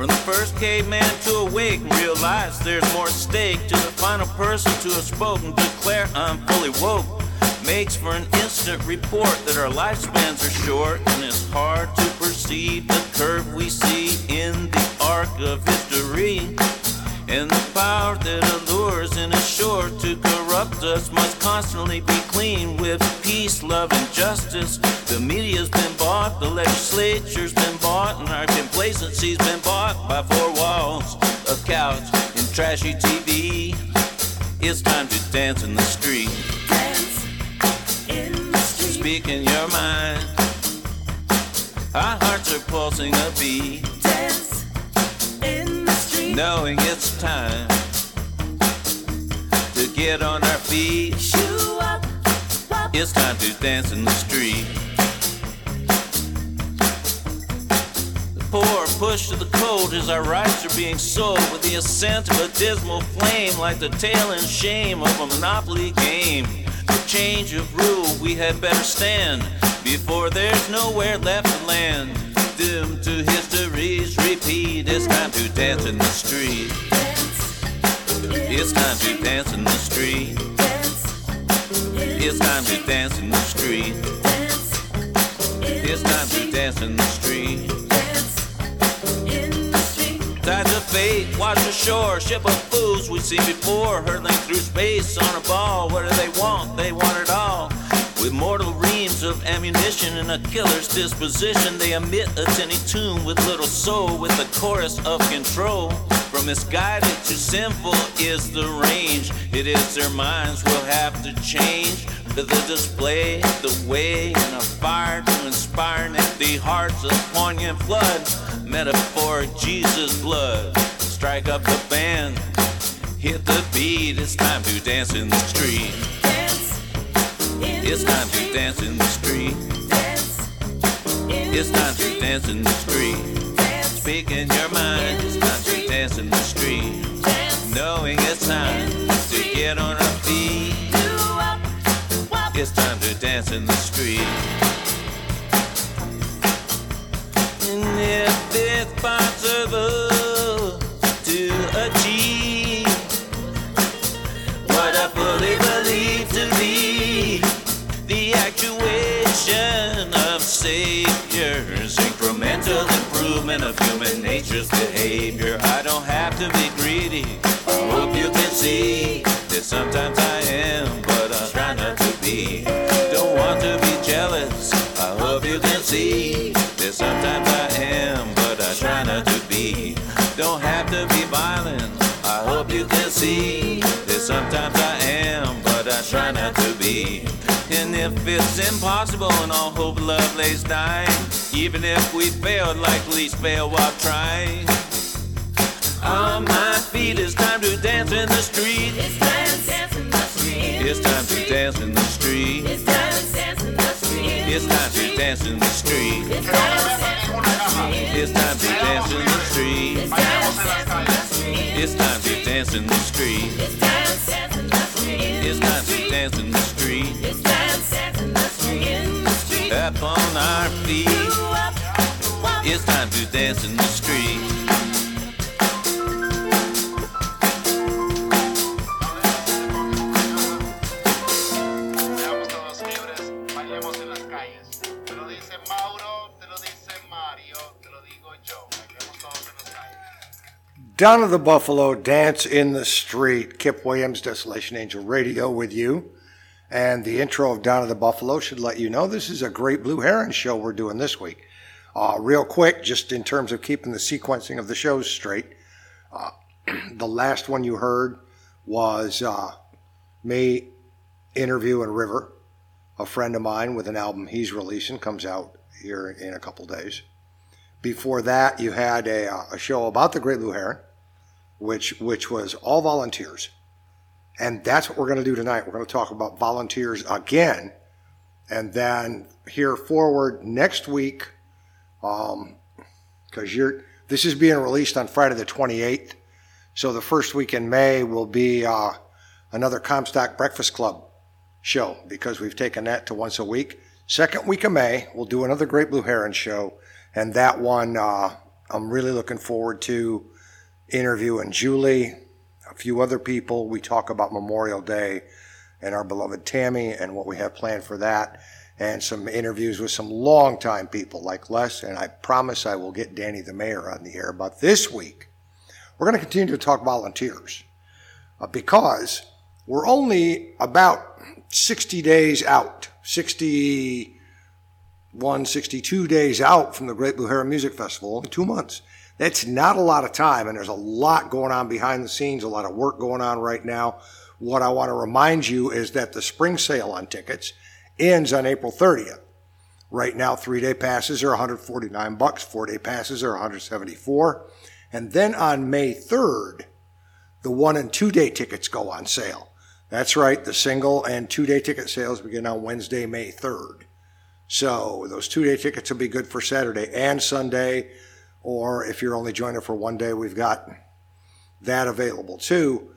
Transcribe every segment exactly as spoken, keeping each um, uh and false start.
From the first caveman to awake and realize there's more at stake, to the final person to have spoken, declare I'm fully woke, makes for an instant report that our lifespans are short, and it's hard to perceive the curve we see in the arc of history. And the power that allures and is sure to corrupt us must constantly be clean with peace, love, and justice. The media's been bought, the legislature's been bought, and our complacency's been bought by four walls, a couch, and trashy T V. It's time to dance in the street. Dance in the street. Speak in your mind. Our hearts are pulsing a beat. Dance in the street. Knowing it's time to get on our feet. Shoe up, up. It's time to dance in the street. The poor push to the cold as our rights are being sold with the ascent of a dismal flame, like the tail and shame of a monopoly game. For change of rule we had better stand before there's nowhere left to land. Doomed to history's repeat. It's time to dance in the street. It's time to dance in the street. It's time to dance in the street. It's time to dance in the street. Tides of fate wash ashore, ship of fools we see before, hurtling through space on a ball. What do they want? They want it all. With mortal reams of ammunition and a killer's disposition, they emit a tinny tune with little soul, with a chorus of control. From misguided to sinful is the range. It is their minds will have to change. To the display, the way, and a fire to inspire empty hearts of poignant flood. Metaphoric Jesus blood. Strike up the band, hit the beat. It's time to dance in the street. It's time to dance in the street. It's time to dance in the street. Speak in your mind. It's time to dance in the street. Knowing it's time to get on our feet. It's time to dance in the street. And if it's possible to achieve what I fully believe to be the actuation of saviors, incremental improvement of human nature's behavior. I don't have to be greedy. I hope you can see that sometimes I am, but I try not to be. Don't want to be jealous. I hope you can see that sometimes I am, but I try not to be. Don't have to be violent. I hope you can see that sometimes I am, but I try not to be. And if it's impossible and all hope of love lays dying, even if we failed, like least fail while trying, on my feet, it's time to dance in the street. It's time to dance in the street. It's time to dance in the street. It's time to dance in the street. It's time to dance in the street. It's time to It's time to dance in the street. It's time to dance in the street. It's time to dance in the street. It's time to dance in the street. It's time to dance in the street. Up on our feet. It's time to dance in the street. Down of the Buffalo, Dance in the Street. Kip Williams, Desolation Angel Radio with you. And the intro of Down of the Buffalo should let you know this is a great Blue Heron show we're doing this week. Uh, real quick, just in terms of keeping the sequencing of the shows straight, uh, the last one you heard was uh, me interviewing River, a friend of mine with an album he's releasing, comes out here in a couple days. Before that, you had a, a show about the Great Blue Heron, which which was all volunteers. And that's what we're going to do tonight. We're going to talk about volunteers again. And then here forward next week, um, because you're this is being released on Friday the twenty-eighth. So the first week in May will be uh, another Comstock Breakfast Club show, because we've taken that to once a week. Second week of May, we'll do another Great Blue Heron show. And that one, uh, I'm really looking forward to interviewing Julie, a few other people. We talk about Memorial Day and our beloved Tammy and what we have planned for that, and some interviews with some longtime people like Les, and I promise I will get Danny the Mayor on the air. But this week, we're going to continue to talk volunteers uh, because we're only about sixty days out, sixty-one, sixty-two days out from the Great Blue Heron Music Festival, only two months. That's not a lot of time, and there's a lot going on behind the scenes, a lot of work going on right now. What I want to remind you is that the spring sale on tickets ends on April thirtieth. Right now, three-day passes are one hundred forty-nine bucks, four-day passes are one hundred seventy-four, and then on May third, the one and two-day tickets go on sale. That's right, the single and two-day ticket sales begin on Wednesday, May third. So those two-day tickets will be good for Saturday and Sunday, or if you're only joining for one day, we've got that available too.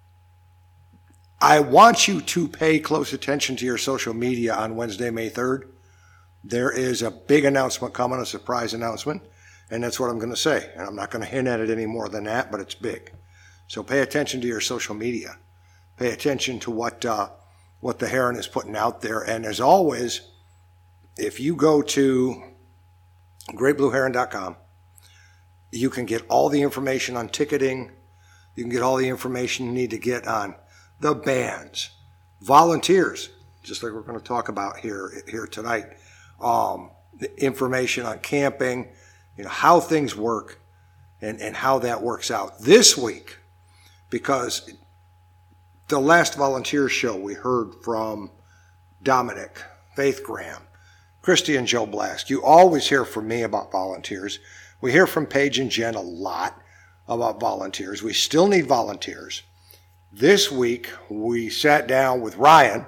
I want you to pay close attention to your social media on Wednesday, May third. There is a big announcement coming, a surprise announcement, and that's what I'm going to say. And I'm not going to hint at it any more than that, but it's big. So pay attention to your social media. Pay attention to what uh, what the Heron is putting out there. And as always, if you go to great blue heron dot com, you can get all the information on ticketing. You can get all the information you need to get on the bands, volunteers, just like we're going to talk about here here tonight. Um, the information on camping, you know, how things work, and, and how that works out this week. Because the last volunteer show we heard from Dominic, Faith Graham, Christy and Joe Blask. You always hear from me about volunteers. We hear from Paige and Jen a lot about volunteers. We still need volunteers. This week, we sat down with Ryan,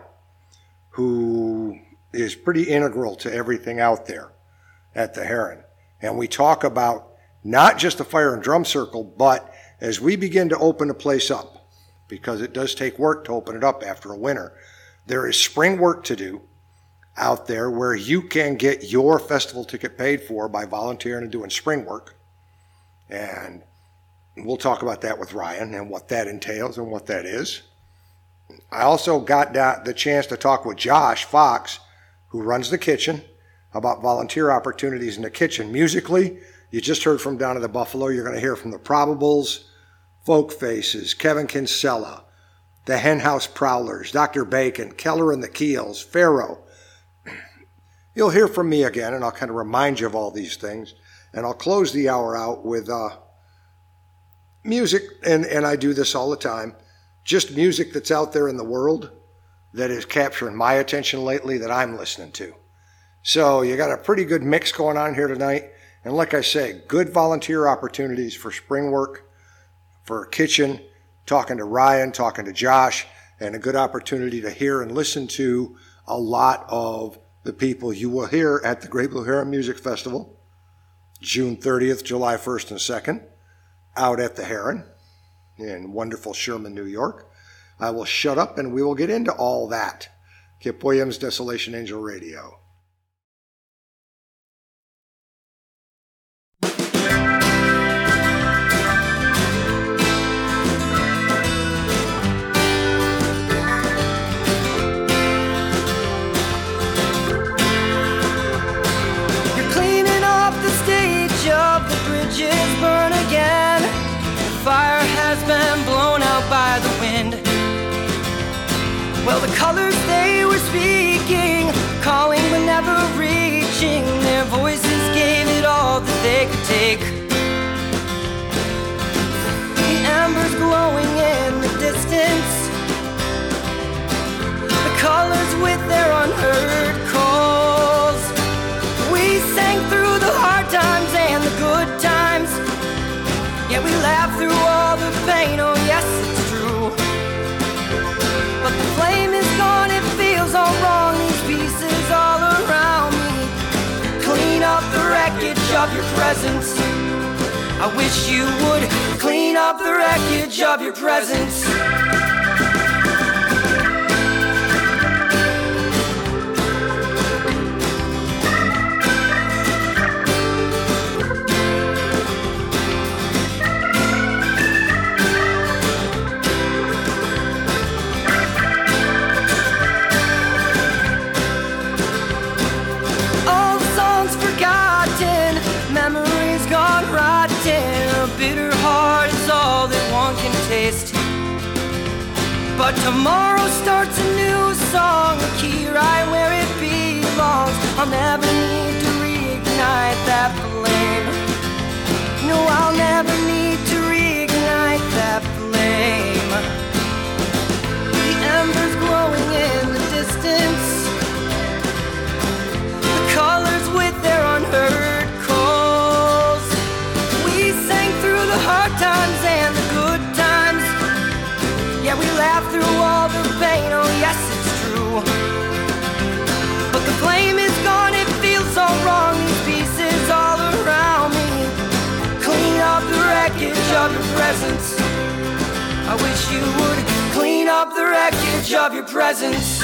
who is pretty integral to everything out there at the Heron. And we talk about not just the Fire and Drum Circle, but as we begin to open the place up, because it does take work to open it up after a winter, there is spring work to do out there where you can get your festival ticket paid for by volunteering and doing spring work. And we'll talk about that with Ryan and what that entails and what that is. I also got the chance to talk with Josh Fox, who runs the kitchen, about volunteer opportunities in the kitchen. Musically, you just heard from Down at the Buffalo. You're going to hear from the Probables, Folk Faces, Kevin Kinsella, the Hen House Prowlers, Doctor Bacon, Keller and the Keels, Pharaoh. You'll hear from me again, and I'll kind of remind you of all these things. And I'll close the hour out with uh, music, and, and I do this all the time, just music that's out there in the world that is capturing my attention lately that I'm listening to. So you got a pretty good mix going on here tonight. And like I say, good volunteer opportunities for spring work, for kitchen, talking to Ryan, talking to Josh, and a good opportunity to hear and listen to a lot of the people you will hear at the Great Blue Heron Music Festival, June thirtieth, July first and second, out at the Heron in wonderful Sherman, New York. I will shut up and we will get into all that. Kip Williams, Desolation Angel Radio. Burn again. The fire has been blown out by the wind. Well, the colors they were speaking, calling but never reaching. Their voices gave it all that they could take. The embers glowing in the distance, the colors with their unheard calls. We sang through the hard times and the good times. Yeah, we laughed through all the pain, oh yes, it's true. But the flame is gone, it feels all wrong. These pieces all around me clean up the wreckage of your presence. I wish you would clean up the wreckage of your presence. But tomorrow starts a new song, the key right where it belongs. I'll never need to reignite that flame. No, I'll never need to reignite that flame. The embers glowing in the distance, the colors with their unheard calls. We sang through the hard times and the good times. Yeah, we laughed through all the pain, oh yes, it's true. But the flame is gone, it feels so wrong. These pieces all around me clean up the wreckage of your presence. I wish you would clean up the wreckage of your presence.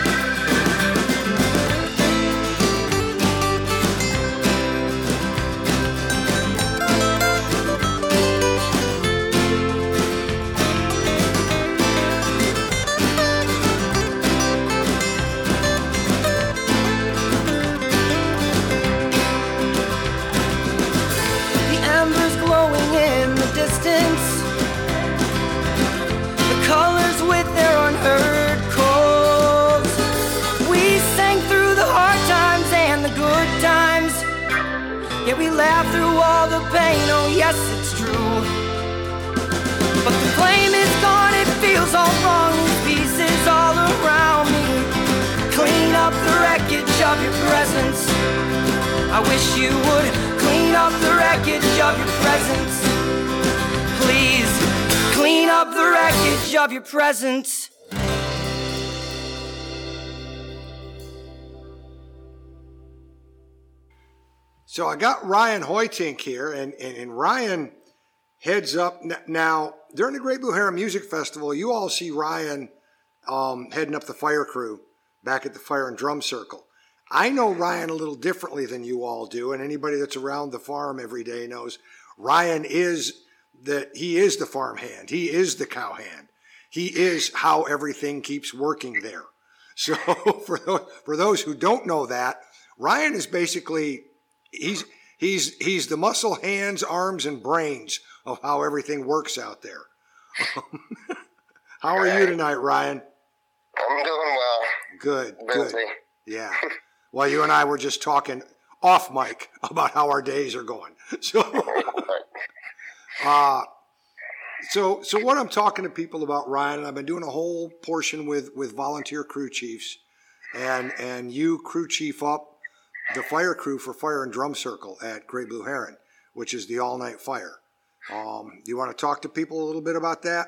The colors with their unheard calls. We sang through the hard times and the good times. Yeah, we laughed through all the pain, oh yes, it's true. But the flame is gone, it feels all wrong. These pieces all around me clean up the wreckage of your presence. I wish you would clean up the wreckage of your presence. Please, clean up the wreckage of your presence. So I got Ryan Hoytink here, and, and, and Ryan heads up. Now, during the Great Blue Heron Music Festival, you all see Ryan um, heading up the fire crew back at the Fire and Drum Circle. I know Ryan a little differently than you all do, and anybody that's around the farm every day knows Ryan is that he is the farm hand. He is the cow hand. He is how everything keeps working there. So for those, for those who don't know that, Ryan is basically, he's, he's, he's the muscle, hands, arms, and brains of how everything works out there. How are you tonight, Ryan? I'm doing well. Good, Busy. good. Yeah. Well, you and I were just talking off mic about how our days are going. So, uh, so, so what I'm talking to people about, Ryan, and I've been doing a whole portion with, with volunteer crew chiefs, and and you crew chief up the fire crew for Fire and Drum Circle at Great Blue Heron, which is the all-night fire. Um, do you want to talk to people a little bit about that?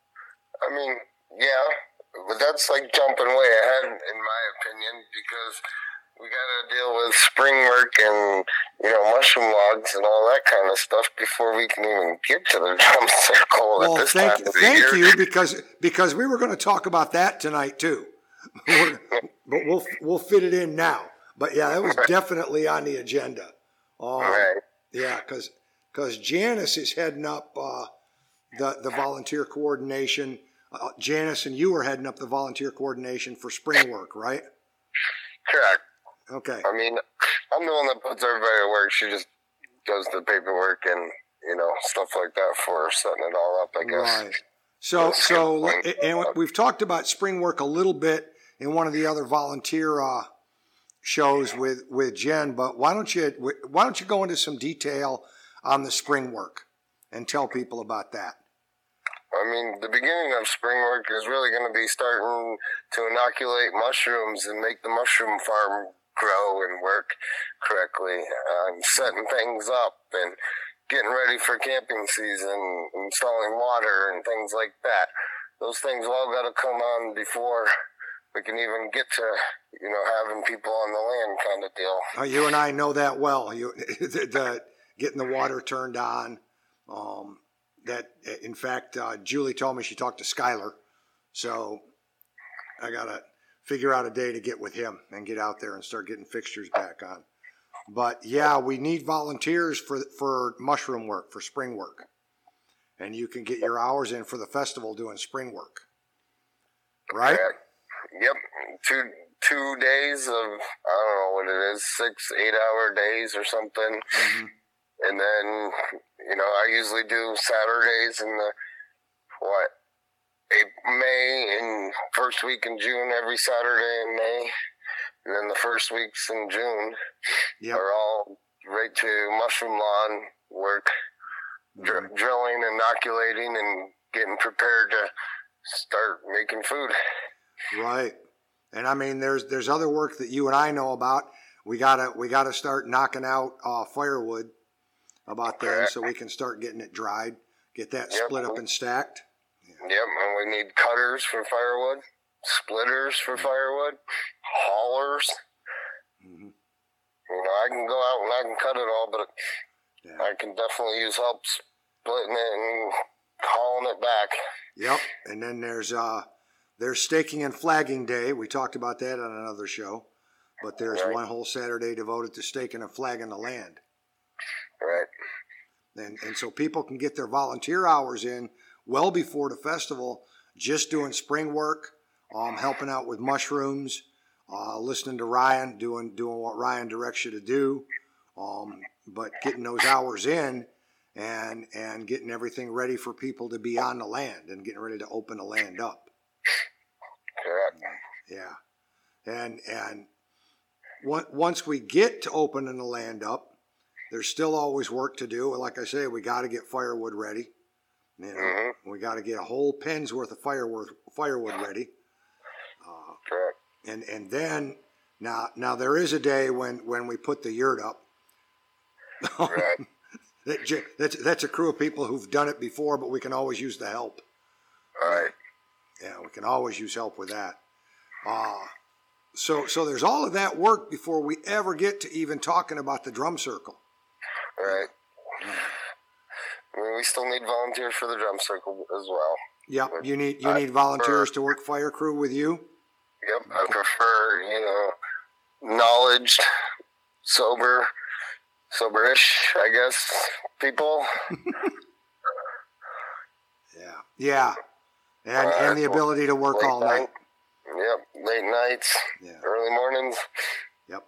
I mean, yeah, but that's like jumping way ahead, in my opinion, because we got to deal with spring work and, you know, mushroom logs and all that kind of stuff before we can even get to the drum circle Well, at this thank, time of the thank year. you, because because we were going to talk about that tonight too, but we'll we'll fit it in now. But yeah, that was definitely on the agenda. Um, Right. Yeah, because because Janice is heading up uh, the the volunteer coordination. Uh, Janice and you are heading up the volunteer coordination for spring work, right? Correct. Okay. I mean, I'm the one that puts everybody to work. She just does the paperwork and, you know, stuff like that for setting it all up, I guess. Right. So, so, and we've talked about spring work a little bit in one of the other volunteer uh, shows with, with Jen, but why don't you why don't you go into some detail on the spring work and tell people about that? I mean, the beginning of spring work is really going to be starting to inoculate mushrooms and make the mushroom farm grow and work correctly, um, setting things up and getting ready for camping season, installing water and things like that. Those things all got to come on before we can even get to, you know, having people on the land kind of deal. Uh, you and I know that well. You, the, the, getting the water turned on. Um, that, in fact, uh, Julie told me she talked to Skylar, so I gotta figure out a day to get with him and get out there and start getting fixtures back on. But yeah, we need volunteers for for mushroom work, for spring work. And you can get your hours in for the festival doing spring work. Right? Yeah. Yep. Two two days of, I don't know what it is, six, eight hour days or something. Mm-hmm. And then, you know, I usually do Saturdays in the, what, May and first week in June, every Saturday in May, and then the first weeks in June Yep. are all right to mushroom lawn work, dr- drilling, inoculating, and getting prepared to start making food. Right. And I mean, there's there's other work that you and I know about. We gotta we gotta start knocking out uh, firewood about then, Correct. so we can start getting it dried, get that Yep. split up and stacked. Yep, and we need cutters for firewood, splitters for firewood, haulers. Mhm. You know, I can go out and I can cut it all, but Yeah. I can definitely use help splitting it and hauling it back. Yep. And then there's uh there's staking and flagging day. We talked about that on another show, but there's Right. one whole Saturday devoted to staking and flagging the land. Right. And, and so people can get their volunteer hours in well before the festival, just doing spring work, um, helping out with mushrooms, uh, listening to Ryan, doing doing what Ryan directs you to do, um, but getting those hours in and and getting everything ready for people to be on the land and getting ready to open the land up. Correct. Yeah, and and on- once we get to opening the land up, there's still always work to do. And like I say, we got to get firewood ready. You know, Mhm. we got to get a whole pen's worth of firewood firewood ready. Uh, Correct. and and then now now there is a day when when we put the yurt up. Right. That j- that's that's a crew of people who've done it before, but we can always use the help. All right. Yeah, we can always use help with that. Uh, so so there's all of that work before we ever get to even talking about the drum circle. Right. I mean, we still need volunteers for the drum circle as well. Yep, you need you I need volunteers prefer- to work fire crew with you. Yep. I prefer, you know, knowledge, sober, soberish, I guess, people. Yeah, yeah, and and the ability to work Late all night. Yep. Late nights, Yeah, early mornings. yep,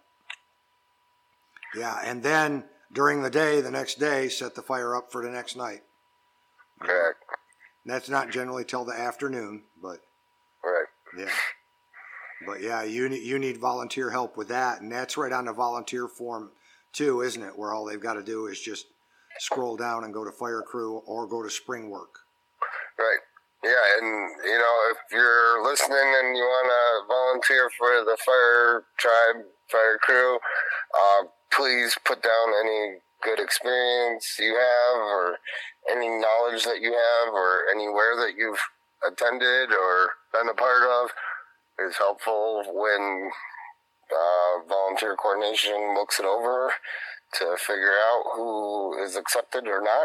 yeah, and then during the day, the next day, set the fire up for the next night. Correct. And that's not generally till the afternoon, but Right. yeah. But yeah, you need you need volunteer help with that, and that's right on the volunteer form too, isn't it? Where all they've got to do is just scroll down and go to fire crew or go to spring work. Right. Yeah, and you know, if you're listening and you want to volunteer for the fire tribe, fire crew, uh, please put down any good experience you have, or any knowledge that you have, or anywhere that you've attended or been a part of is helpful when uh, volunteer coordination looks it over to figure out who is accepted or not.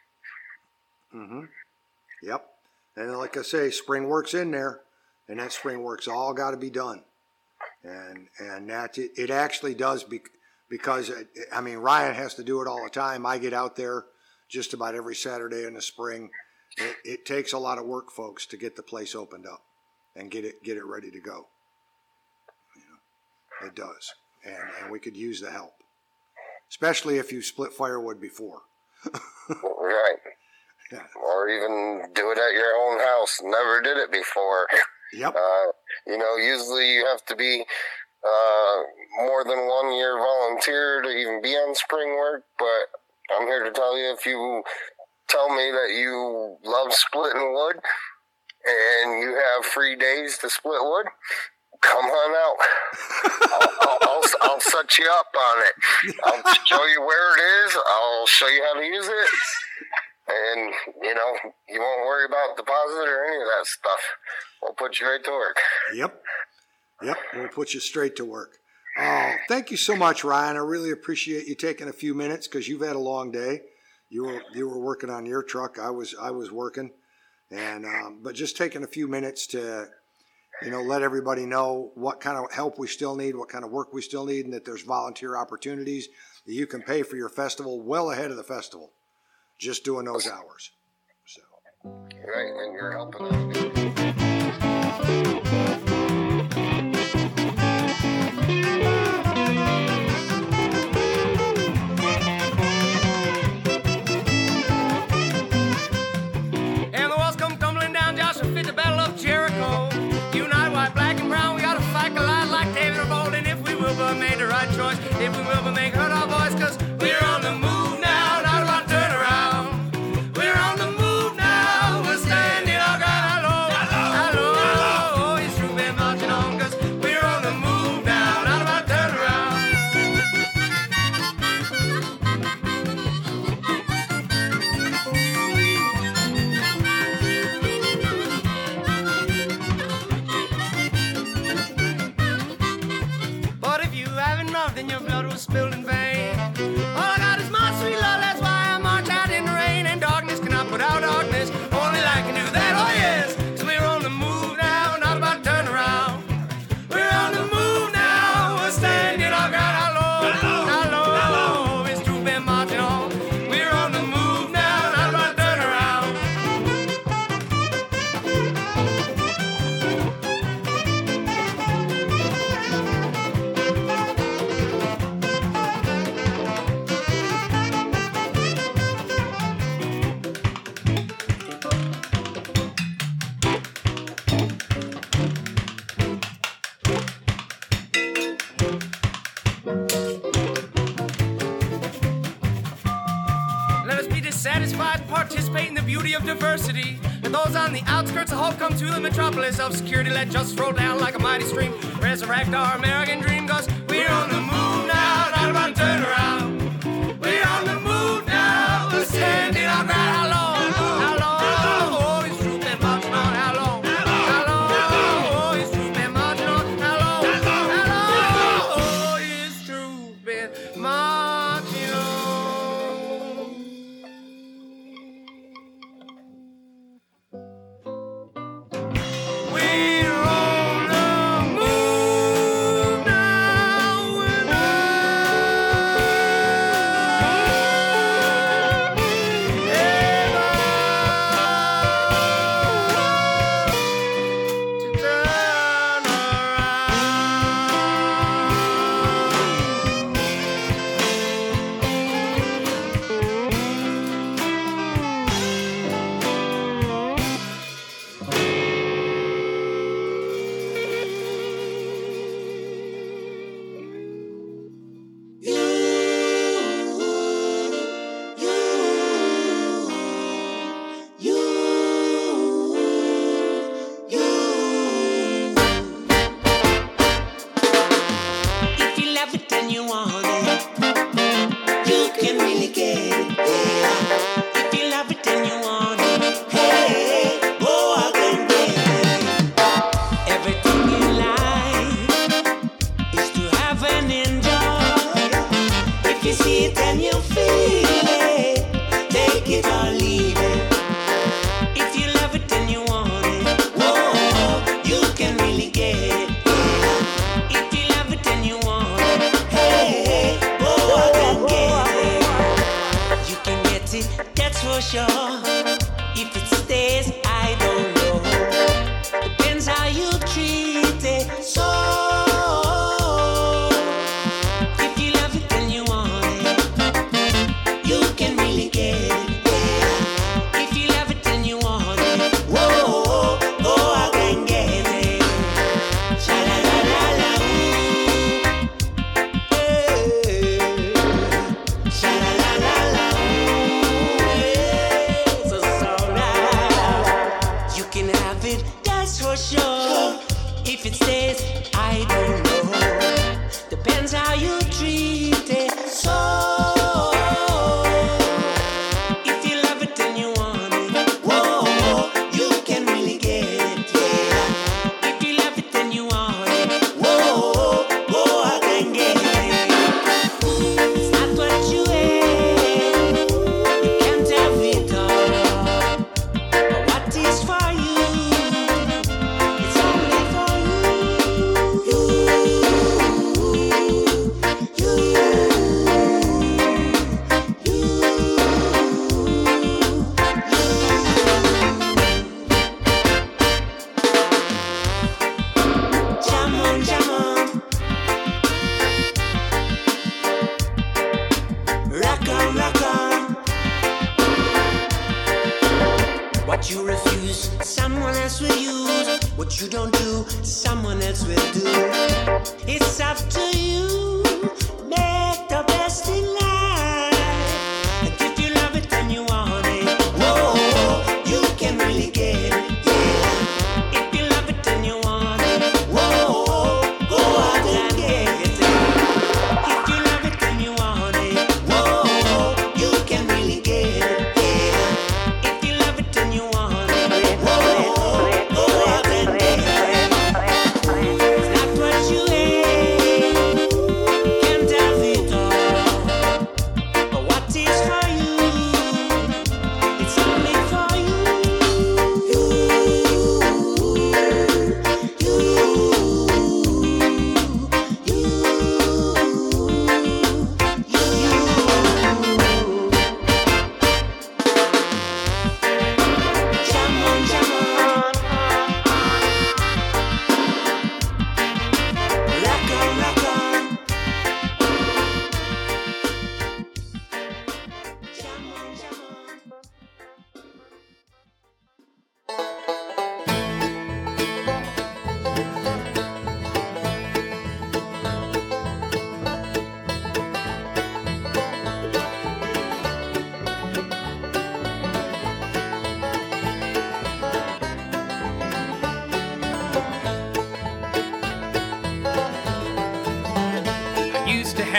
Mm-hmm. Yep. And like I say, spring work's in there, and that spring work's all got to be done. And and that it, it actually does be, because it, I mean Ryan has to do it all the time. I get out there just about every Saturday in the spring. It, it takes a lot of work, folks, to get the place opened up and get it get it ready to go. You know, it does, and and we could use the help, especially if you split firewood before. Right. Yeah. Or even do it at your own house. Never did it before. Yep. Uh, you know, usually you have to be uh, more than one year volunteer to even be on spring work, but I'm here to tell you, if you tell me that you love splitting wood and you have free days to split wood, come on out. I'll, I'll, I'll, I'll set you up on it. I'll show you where it is. I'll show you how to use it. And, you know, you won't worry about deposit or any of that stuff. We'll put you right to work. Yep. Yep. We'll put you straight to work. Oh, thank you so much, Ryan. I really appreciate you taking a few minutes because you've had a long day. You were you were working on your truck. I was I was working, and um, but just taking a few minutes to, you know, let everybody know what kind of help we still need, what kind of work we still need, and that there's volunteer opportunities that you can pay for your festival well ahead of the festival, just doing those hours. So. Right, and you're helping us. And the walls come tumbling down, Joshua fit the Battle of Jericho. us be dissatisfied and participate in the beauty of diversity. And those on the outskirts of hope come to the metropolis of security. Let justice roll down like a mighty stream. Resurrect our American dream, cause we're on the move now, not about to turn around. We're on the move now, we're standing our ground. How long? How long? Oh, it's true, been marching on. How long? How long? Oh, it's true, been marching on. How long? How long? Oh, it's true, been marching on. We're on the move now, we're If you love it and you want it, you can really get it. Yeah. If you love it and you want it, hey, go out and get it. Everything you like is to have and enjoy. If you see it and you feel it, take it or leave it. If you love it and you want it, whoa, you can really get it. If you love it and you want it, hey, go out and get it. You can get it, that's for sure. If it stays, I don't know. Depends how you treat it. So, if you love it and you want it, you can really get it. Yeah. If you love it and you want it, whoa, go out and get it. Sha-la-la-la-la, ooh, hey. Sha-la-la-la-la, ooh, hey. So, so now, you can have it, that's for sure. If it stays, I don't know. Depends how you treat it. So, if you love it and you want it, whoa, you can really get it, yeah. If you love it and you want it, whoa, go out and get it. It's not what you have, you can't have it all. But what is for you, it's only for you. You, you, you, Jam on, jam on. Rock on, rock on. What you refuse, someone else will use. What you don't do, someone else will do. It's up to you. Make the best in life. And if you love it and you want it, whoa, you can really get it. Yeah. If you love it and you want it, whoa, go out and get it. If you love it and you want it, whoa, you can really get it. Yeah. If you love it and you want it, whoa, go out and get it. It's not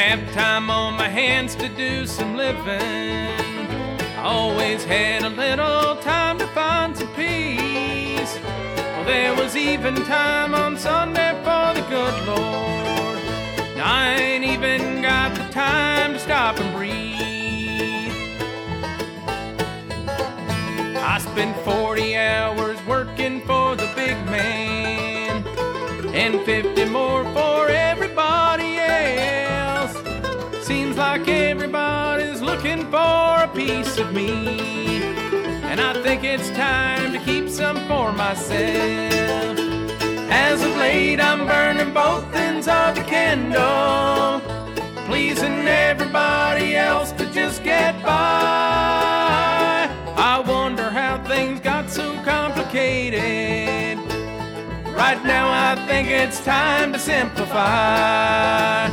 have time on my hands to do some living. I always had a little time to find some peace. Well, there was even time on Sunday for the good Lord. Now I ain't even got the time to stop and breathe. I spent forty hours working for the big man, and fifty more for everybody else. Seems like everybody's looking for a piece of me, and I think it's time to keep some for myself. As of late, I'm burning both ends of the candle, pleasing everybody else to just get by. I wonder how things got so complicated. Right now I think it's time to simplify.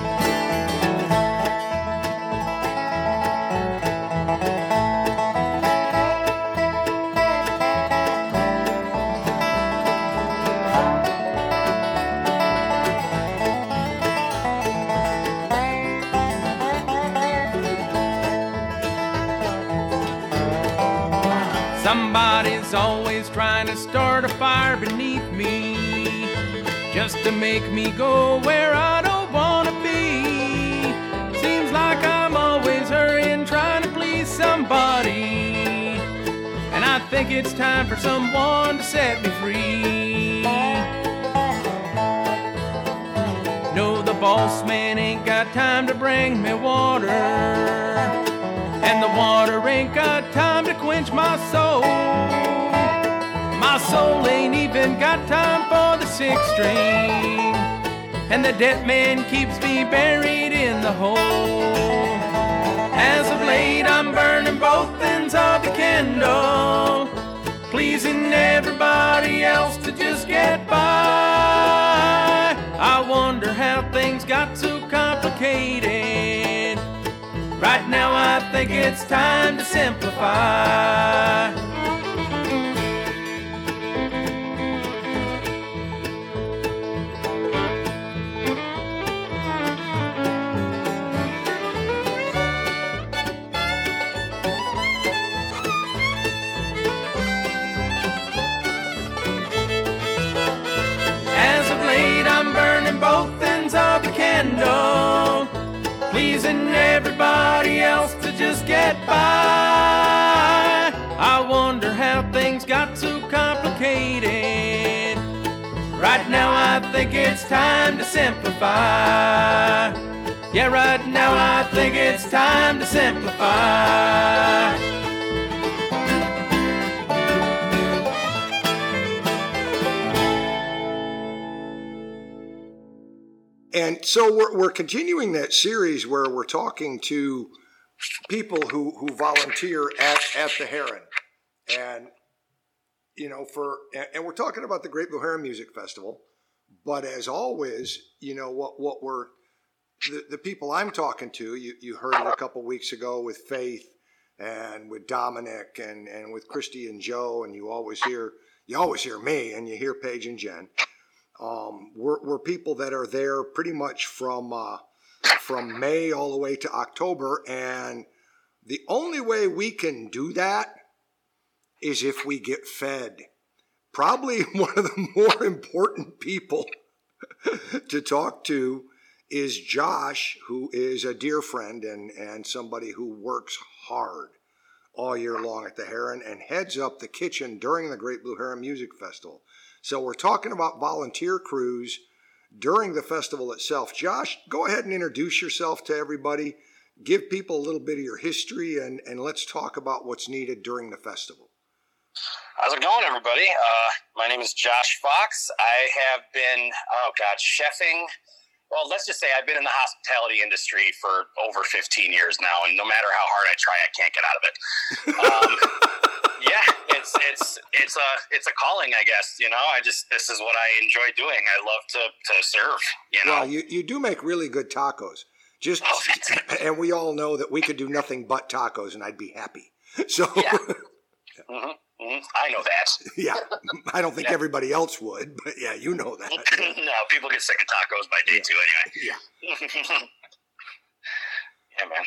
Somebody's always trying to start a fire beneath me, just to make me go where I don't wanna be. Seems like I'm always hurrying, trying to please somebody, and I think it's time for someone to set me free. No, the boss man ain't got time to bring me water, and the water ain't got time to quench my soul. My soul ain't even got time for the sixth string, and the debt man keeps me buried in the hole. As of late, I'm burning both ends of the candle, pleasing everybody else to just get by. I wonder how things got so complicated. Right now I think it's time to simplify. As of late I'm burning both ends of the candle, pleasing everybody else to just get by. I wonder how things got so complicated. Right now I think it's time to simplify. Yeah, right now I think it's time to simplify. And so we're, we're continuing that series where we're talking to people who, who volunteer at, at the Heron. And, you know, for, and we're talking about the Great Blue Heron Music Festival. But as always, you know, what, what we're, the, the people I'm talking to, you, you heard it a couple weeks ago with Faith and with Dominic and, and with Christy and Joe. And you always hear, you always hear me and you hear Paige and Jen. Um, we're, we're people that are there pretty much from uh, from May all the way to October, and the only way we can do that is if we get fed. Probably one of the more important people to talk to is Josh, who is a dear friend and, and somebody who works hard all year long at the Heron and heads up the kitchen during the Great Blue Heron Music Festival. So we're talking about volunteer crews during the festival itself. Josh, go ahead and introduce yourself to everybody. Give people a little bit of your history, and, and let's talk about what's needed during the festival. How's it going, everybody? Uh, my name is Josh Fox. I have been, oh God, chefing. Well, let's just say I've been in the hospitality industry for over fifteen years now, and no matter how hard I try, I can't get out of it. Um, yeah, it's it's it's a it's a calling, I guess. You know, I just this is what I enjoy doing. I love to to serve. You know, well, you you do make really good tacos. Just oh, and we all know that we could do nothing but tacos, and I'd be happy. So yeah, mm-hmm, mm-hmm. I know that. Yeah, I don't think yeah. everybody else would, but yeah, you know that. No, people get sick of tacos by day yeah. two anyway. Yeah. man.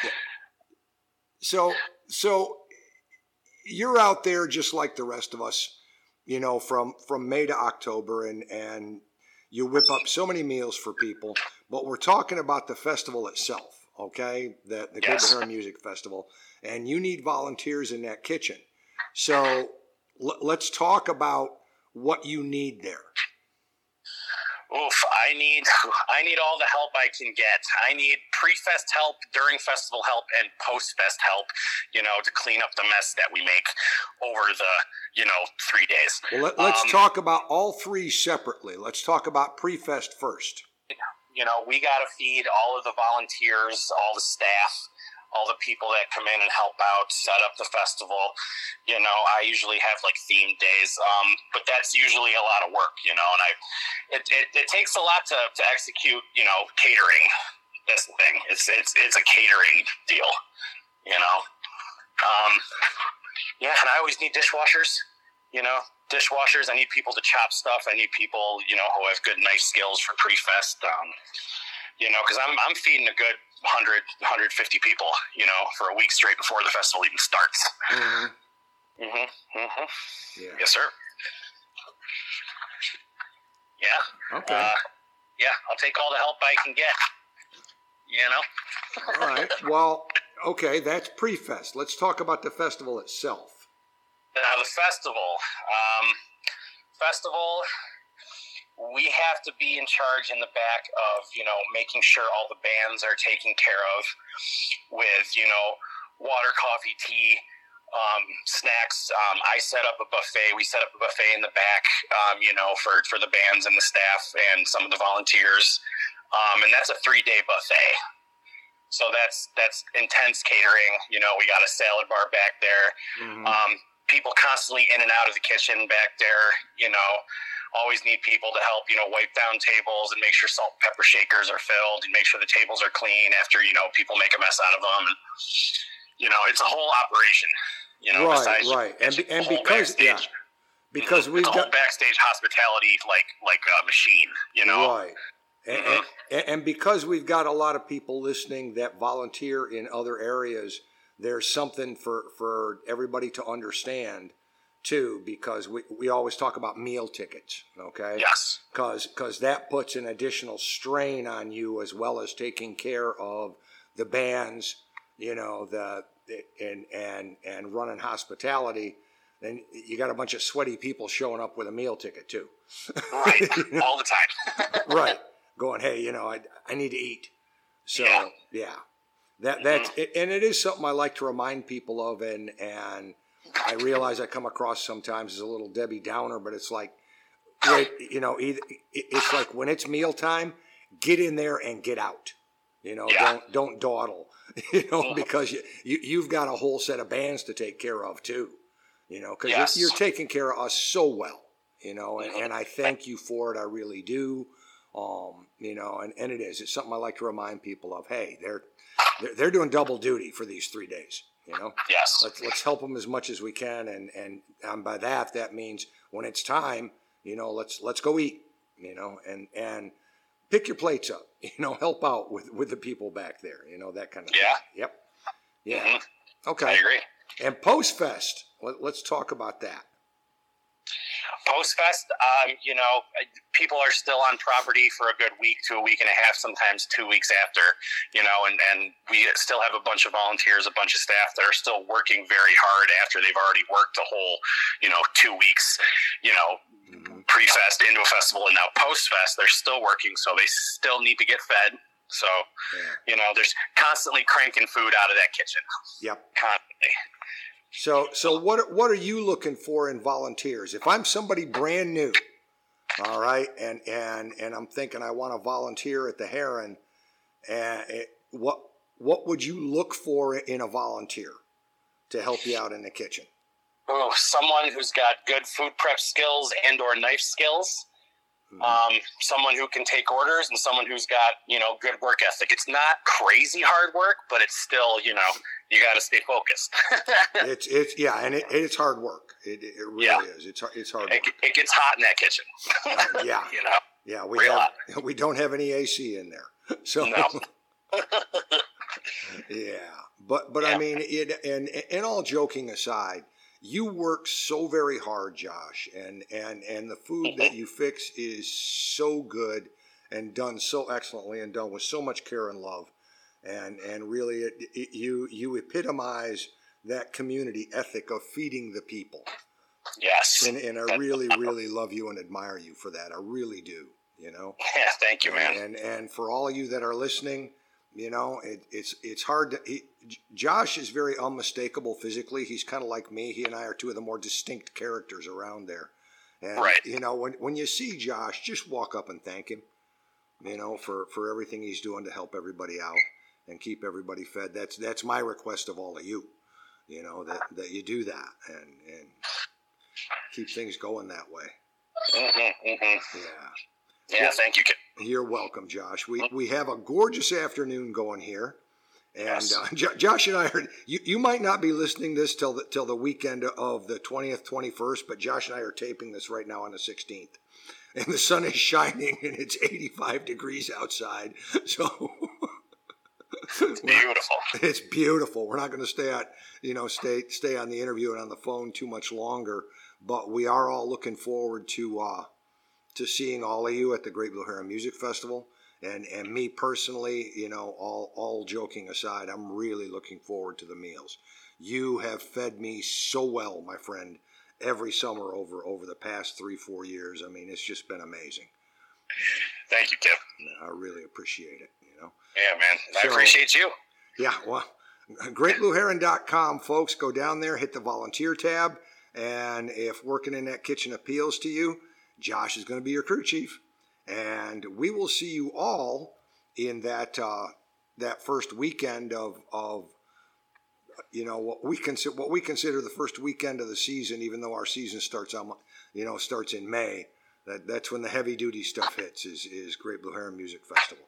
So, so you're out there just like the rest of us, you know, from, from May to October, and, and you whip up so many meals for people, but we're talking about the festival itself, okay? The, the Good Yes. Hair Music Festival, and you need volunteers in that kitchen. So l- let's talk about what you need there. Oof, I need I need all the help I can get. I need pre-fest help, during festival help, and post-fest help, you know, to clean up the mess that we make over the, you know, three days. Well, let, let's Um, talk about all three separately. Let's talk about pre-fest first. You know, we got to feed all of the volunteers, all the staff, all the people that come in and help out, set up the festival. You know, I usually have like themed days, um, but that's usually a lot of work, you know, and I, it, it, it takes a lot to, to execute, you know, catering. That's the thing. It's, it's, it's a catering deal, you know? Um, yeah. And I always need dishwashers, you know, dishwashers. I need people to chop stuff. I need people, you know, who have good knife skills for pre-fest, um, you know, cause I'm, I'm feeding a good one hundred, one hundred fifty people, you know, for a week straight before the festival even starts. Mm-hmm. Mm-hmm. Mm-hmm. Yeah. Yes, sir. Yeah. Okay. Uh, yeah, I'll take all the help I can get. You know? All right. Well, okay, that's pre-fest. Let's talk about the festival itself. Now, the festival. Um, festival, we have to be in charge in the back of, you know, making sure all the bands are taken care of with, you know, water, coffee, tea, um, snacks. Um, I set up a buffet. We set up a buffet in the back, um, you know, for, for the bands and the staff and some of the volunteers. Um, and that's a three-day buffet. So that's that's intense catering. You know, we got a salad bar back there. Mm-hmm. Um, people constantly in and out of the kitchen back there, you know. Always need people to help, you know, wipe down tables and make sure salt and pepper shakers are filled and make sure the tables are clean after, you know, people make a mess out of them. And, you know, it's a whole operation, you know. Right, besides right. And, be, a and whole because, yeah, backstage- because Mhm. we've it's a whole got, backstage hospitality like like a machine, you know. right. And, and, and because we've got a lot of people listening that volunteer in other areas, there's something for, for everybody to understand too, because we, we always talk about meal tickets, okay? Yes. Because because that puts an additional strain on you, as well as taking care of the bands, you know, the and and and running hospitality. Then you got a bunch of sweaty people showing up with a meal ticket too. Right. You know? All the time. Right. Going, hey, you know, I, I need to eat. So, Yeah. yeah. That that's it, and it is something I like to remind people of, and and I realize I come across sometimes as a little Debbie Downer, but it's like, wait, you know, either, it's like when it's mealtime, get in there and get out. You know, Yeah. don't don't dawdle. You know, because you, you you've got a whole set of bands to take care of too. You know, because Yes. you're, you're taking care of us so well. You know, and, and I thank you for it. I really do. Um, you know, and, and it is. It's something I like to remind people of. Hey, they're they're, they're doing double duty for these three days. You know, Yes. let's let's help them as much as we can, and and and by that that means when it's time, you know, let's let's go eat. You know, and and pick your plates up. You know, help out with with the people back there. You know, that kind of Yeah. thing. Yep. Yeah. Mhm. Okay. I agree. And post fest, let, let's talk about that. Post fest, um, you know, people are still on property for a good week to a week and a half, sometimes two weeks after, you know, and, and we still have a bunch of volunteers, a bunch of staff that are still working very hard after they've already worked a whole, you know, two weeks, you know, Mm-hmm. pre-fest into a festival, and now post-fest, they're still working, so they still need to get fed. So, Yeah. you know, there's constantly cranking food out of that kitchen. Yep. Constantly. So, so what what are you looking for in volunteers? If I'm somebody brand new, all right, and and and I'm thinking I want to volunteer at the Heron, and it, what what would you look for in a volunteer to help you out in the kitchen? Oh, someone who's got good food prep skills and or knife skills. Mm-hmm. Um, someone who can take orders, and someone who's got, you know, good work ethic. It's not crazy hard work, but it's still, you know, you got to stay focused. It's it's yeah, and it, it's hard work. It, it really Yeah. is. It's it's hard it, work. it gets hot in that kitchen. Yeah. You know, Yeah, we Real have hot. we don't have any A C in there, so No. Yeah, but but Yeah. I mean, it, and and all joking aside, you work so very hard, Josh, and and and the food that you fix is so good and done so excellently and done with so much care and love, and and really, it, it, you you epitomize that community ethic of feeding the people. Yes. And and I really really love you and admire you for that. I really do. You know. Yeah, thank you, man. And and for all of you that are listening, you know, it, it's it's hard to. He, Josh is very unmistakable physically. He's kind of like me. He and I are two of the more distinct characters around there. And, Right. You know, when when you see Josh, just walk up and thank him. You know, for, for everything he's doing to help everybody out and keep everybody fed. That's that's my request of all of you. You know, that, that you do that and and keep things going that way. Mm-hmm, mm-hmm. Yeah. Yeah, thank you, Kip. You're welcome, Josh. We we have a gorgeous afternoon going here, and Yes. uh, J- Josh and I are. You, you might not be listening this till the till the weekend of the twentieth, twenty-first, but Josh and I are taping this right now on the sixteenth, and the sun is shining and it's eighty-five degrees outside. So It's beautiful. it's beautiful. We're not going to stay at you know stay stay on the interview and on the phone too much longer, but we are all looking forward to. Uh, to seeing all of you at the Great Blue Heron Music Festival. And and me personally, you know, all, all joking aside, I'm really looking forward to the meals. You have fed me so well, my friend, every summer over, over the past three, four years. I mean, it's just been amazing. Thank you, Kip. I really appreciate it, you know. Yeah, man. I So- appreciate you. Yeah, well, great blue heron dot com, folks. Go down there, hit the volunteer tab, and if working in that kitchen appeals to you, Josh is going to be your crew chief, and we will see you all in that uh, that first weekend of of you know what we consider what we consider the first weekend of the season, even though our season starts on you know starts in May. That that's when the heavy duty stuff hits. Is is Great Blue Heron Music Festival.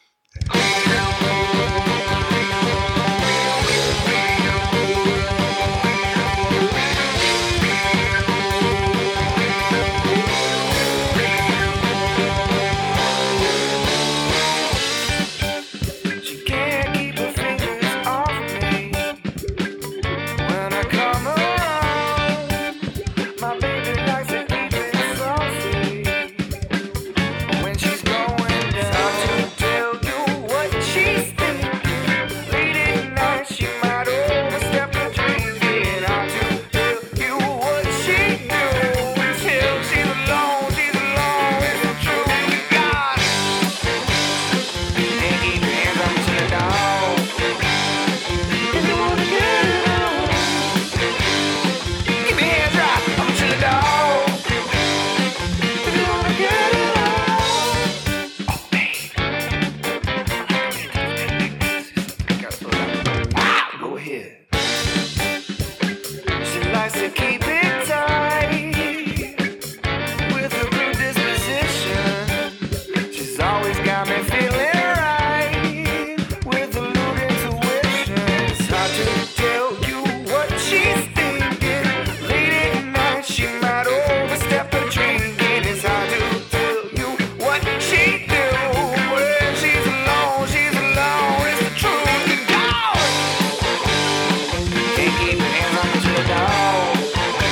She can't keep her fingers off me. When I come around, my baby likes to keep it saucy. When she's going down, hard to tell you what she's thinking. Late at night, she might overstep her drinking. Hard to tell you what she do until she's alone. She's alone. It's the truth. God. Can't keep your hands on to the dog. If you wanna get it on, keep your hands right on to the dog. If you wanna get it on, oh babe, gotta slow down. Wow, go ahead. She likes to keep it tight with a good disposition. She's always got me feeling right with a lewd intuition. It's hard to tell you what she's thinking. Late at night, she might overstep her drinking. It's hard to tell you what she do when she's alone. She's alone. It's the truth. You go. Can't keep your hands on the dog.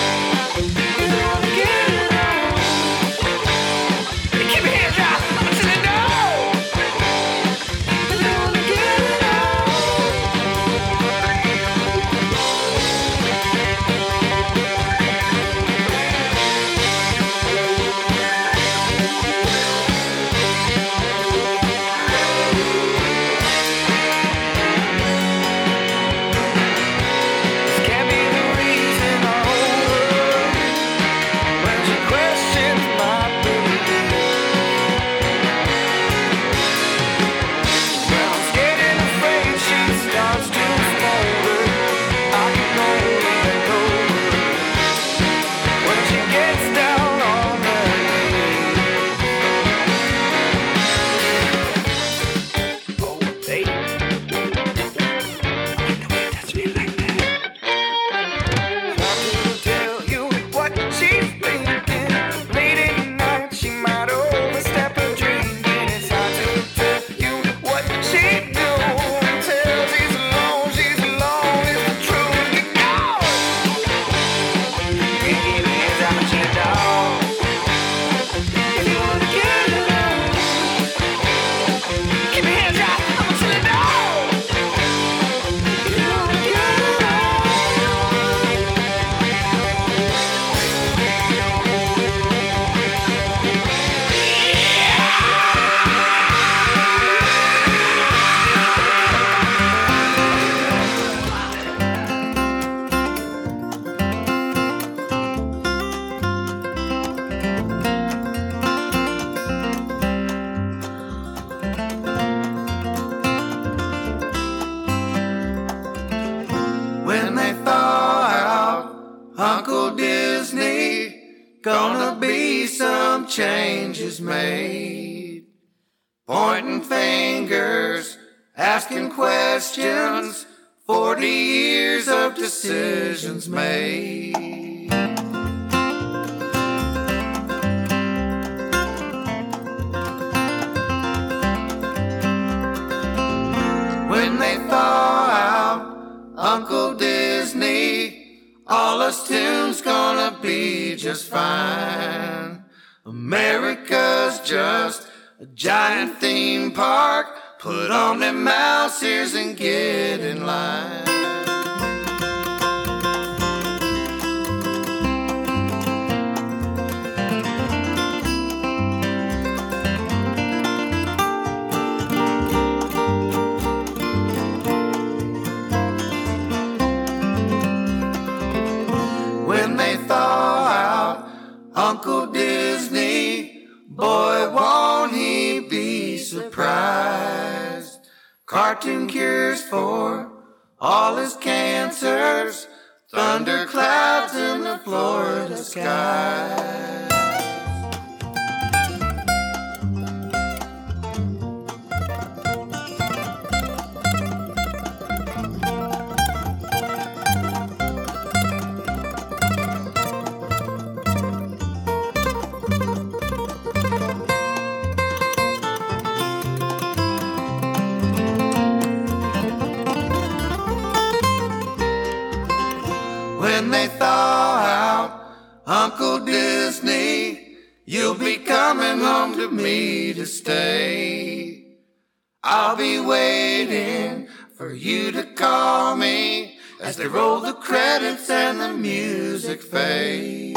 Uncle Disney, gonna be some changes made. Pointing fingers, asking questions, forty years of decisions made. When they thaw out Uncle Disney, all us tunes gonna be just fine. America's just a giant theme park. Put on them mouse ears and get in line. When they thaw out Uncle Disney, boy, won't he be surprised. Cartoon cures for all his cancers, thunderclouds in the Florida sky. When they thaw out Uncle Disney, you'll be coming home to me to stay. I'll be waiting for you to call me as they roll the credits and the music fades.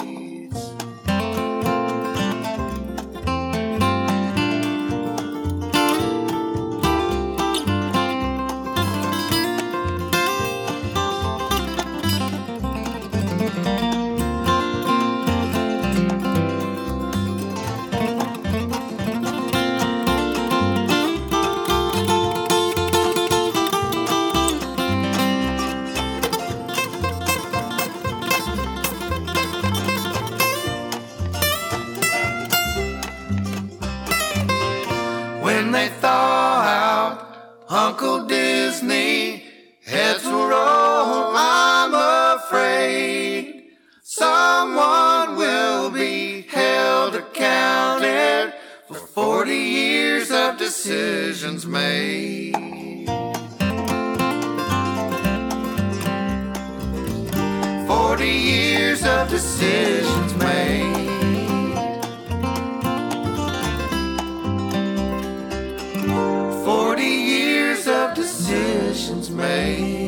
When they thaw out Uncle Disney, heads will roll, I'm afraid. Someone will be held accounted for forty years of decisions made. Forty years of decisions made. Forty years of decisions made.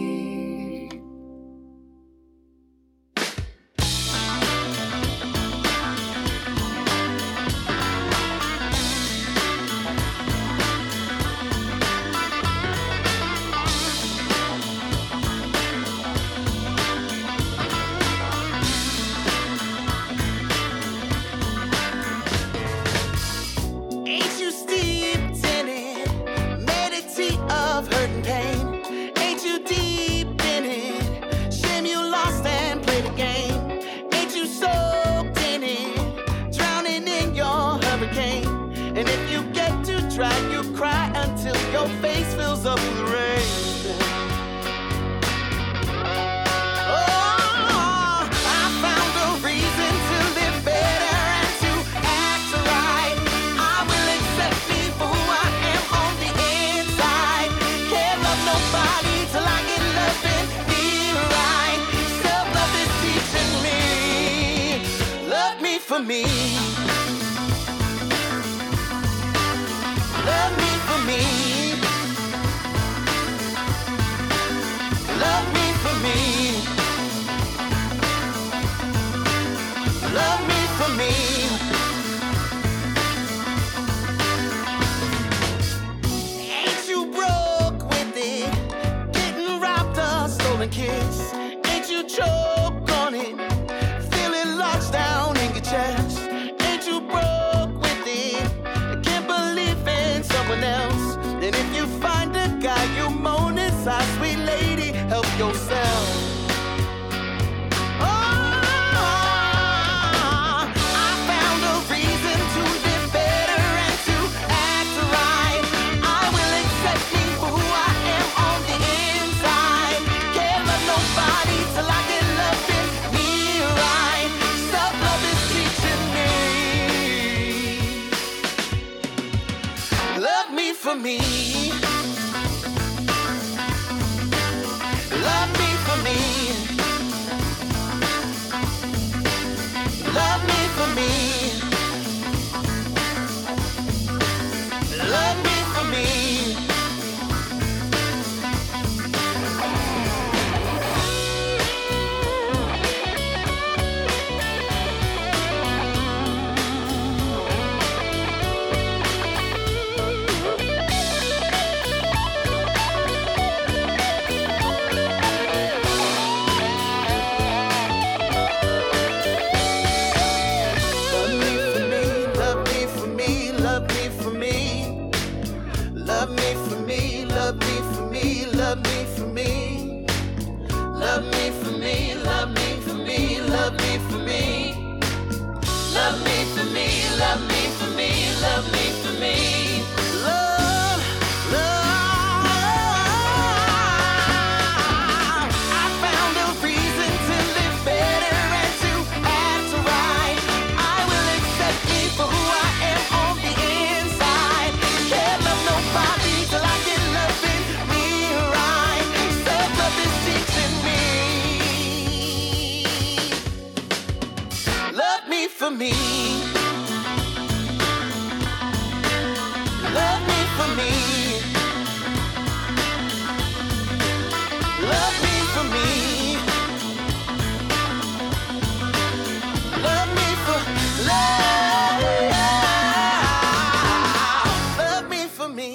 Ain't you steeped in it? Meditate of hurt and pain. Ain't you deep in it? Shame you lost and played the game. Ain't you soaked in it? Drowning in your hurricane. And if you get too dry, you cry until your face fills up with rain. Oh, I found a reason to live better and to act right. I will accept me for who I am on the inside. Can't love nobody till I get loved and feel right. Self-love is teaching me. Love me for me. Love me for me. Love me for me. Love me for me. Ain't you broke with it? Getting robbed of stolen kiss. Ain't you choke on it? Feel it lodged down in your chest. Ain't you me. Love me for me. Love me for me. Love me for me. Love me for me, love me for me, love me for me. Love me for me, love me for me, love me for me. Love me for me, love me for me, love me for me. Love, love. I found a reason to live better and to act right. I will accept me for who I am on the inside. Can't love nobody till I get loving me right. Self-love is teaching me. Love me for me. Love me for me. Love me for me. Love me for love. Love me for me.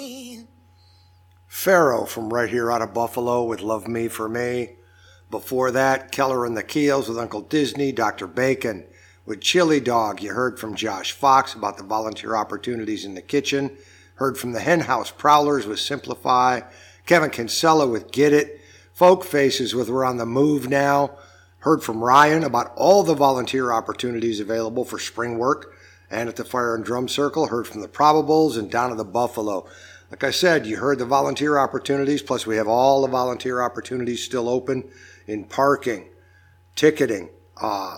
Pharaoh from right here out of Buffalo with Love Me For Me. Before that, Keller and the Keels with Uncle Disney, Doctor Bacon with Chili Dog. You heard from Josh Fox about the volunteer opportunities in the kitchen. Heard from the Hen House Prowlers with Simplify. Kevin Kinsella with Get It. Folk Faces with We're on the Move Now. Heard from Ryan about all the volunteer opportunities available for spring work and at the Fire and Drum Circle. Heard from the Probables and down to the Buffalo. Like I said, you heard the volunteer opportunities, plus we have all the volunteer opportunities still open in parking, ticketing, uh,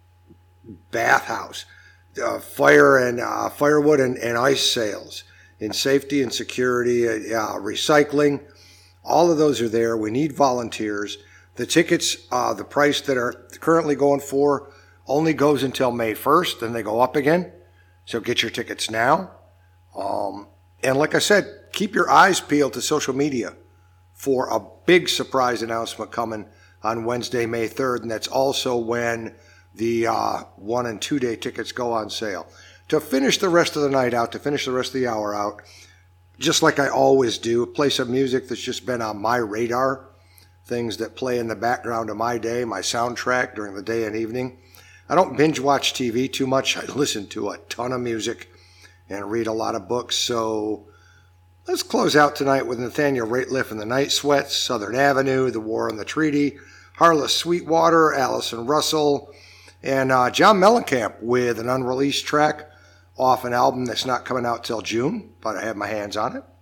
bathhouse, uh, fire and uh, firewood and, and ice sales, in safety and security, uh, recycling. All of those are there. We need volunteers. The tickets, uh, the price that are currently going for only goes until May first, then they go up again. So get your tickets now. Um, and like I said, keep your eyes peeled to social media for a big surprise announcement coming on Wednesday, May third, and that's also when the uh, one and two day tickets go on sale. To finish the rest of the night out, to finish the rest of the hour out, just like I always do, play some music that's just been on my radar, things that play in the background of my day, my soundtrack during the day and evening. I don't binge watch T V too much. I listen to a ton of music and read a lot of books. So let's close out tonight with Nathaniel Rateliff and the Night Sweats, Southern Avenue, The War on the Treaty, Harla Sweetwater, Allison Russell, and uh, John Mellencamp with an unreleased track off an album that's not coming out till June, but I have my hands on it.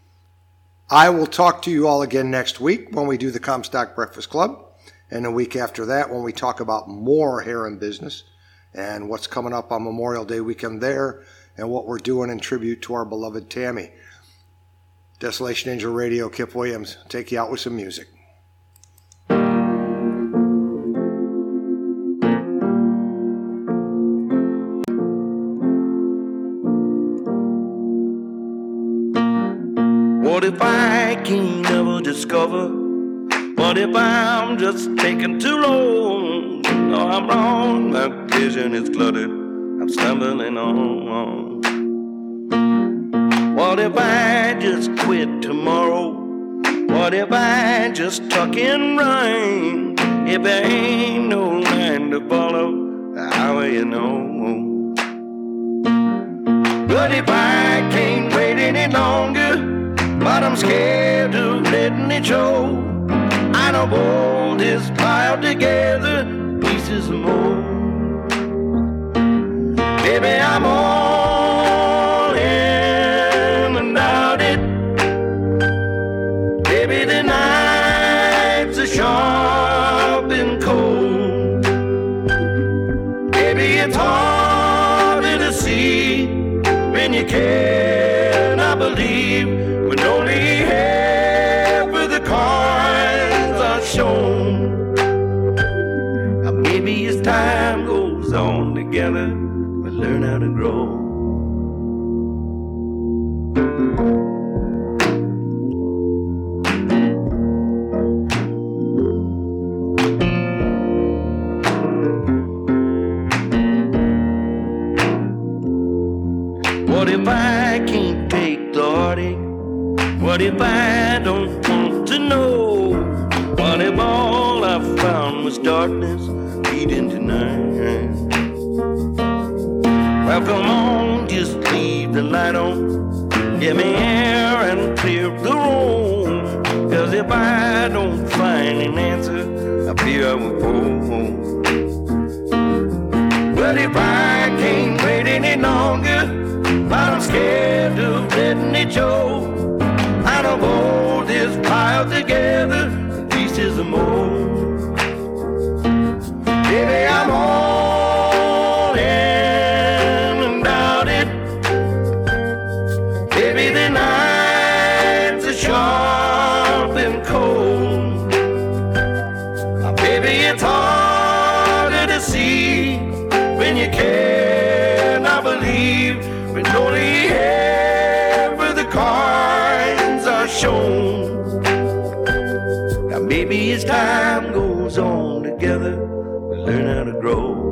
I will talk to you all again next week when we do the Comstock Breakfast Club, and a week after that when we talk about more Heron business and what's coming up on Memorial Day weekend there and what we're doing in tribute to our beloved Tammy. Desolation Angel Radio, Kip Williams, take you out with some music. What if I can never discover? What if I'm just taking too long? No, I'm wrong, my vision is cluttered, I'm stumbling on. What if I just quit tomorrow? What if I just tuck and run? If there ain't no line to follow, how will you know? But if I can't wait any longer, but I'm scared of letting it show, I don't hold this pile together, pieces of more. Baby, I'm all in and out it. Baby, the nights are sharp and cold. Baby, it's harder to see when you cannot believe maybe as time goes on together, we learn how to grow. What if I can't take the heartache? What if I don't want to know? What if all I found was darkness leading to night? Well, come on, just leave the light on. Give me air and clear the room. Cause if I don't find an answer, I fear I will fall. But if I can't wait any longer, I'm scared of letting it show. I don't hold this pile together, pieces of more. Baby, I'm all in and out it. Baby, the nights are sharp and cold. Baby, it's harder to see when you cannot believe. When only ever the cards are shown. Now maybe as time goes on together, we learn how to grow.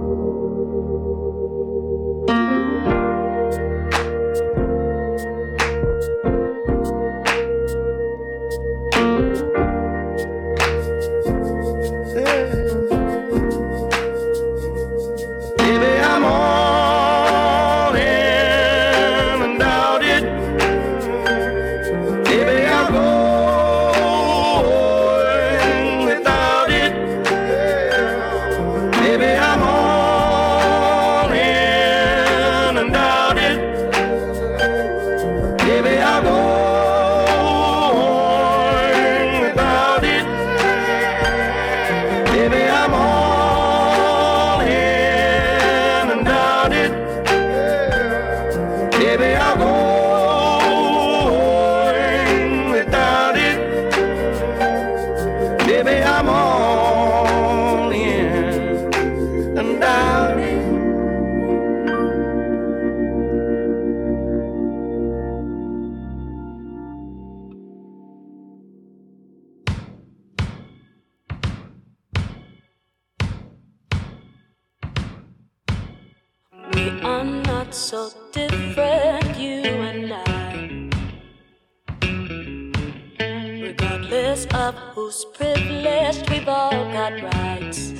So different, you and I. Regardless of who's privileged, we've all got rights.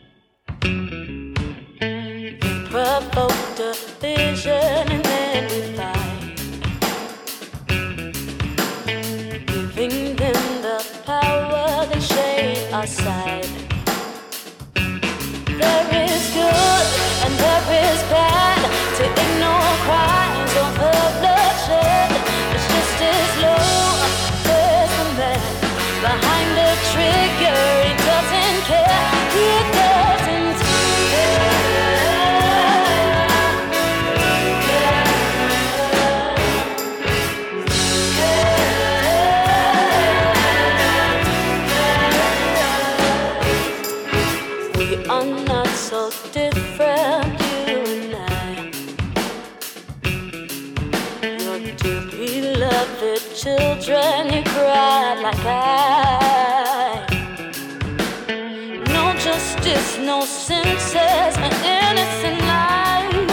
We provoke division and then we fight, giving them the power they shape our side. There is good and there is bad. To ignore crimes or the bloodshed, it's just as low as the man behind the trigger. He doesn't care, he doesn't care. We are not so different. Beloved children, you cried like I. No justice, no senses, an innocent life.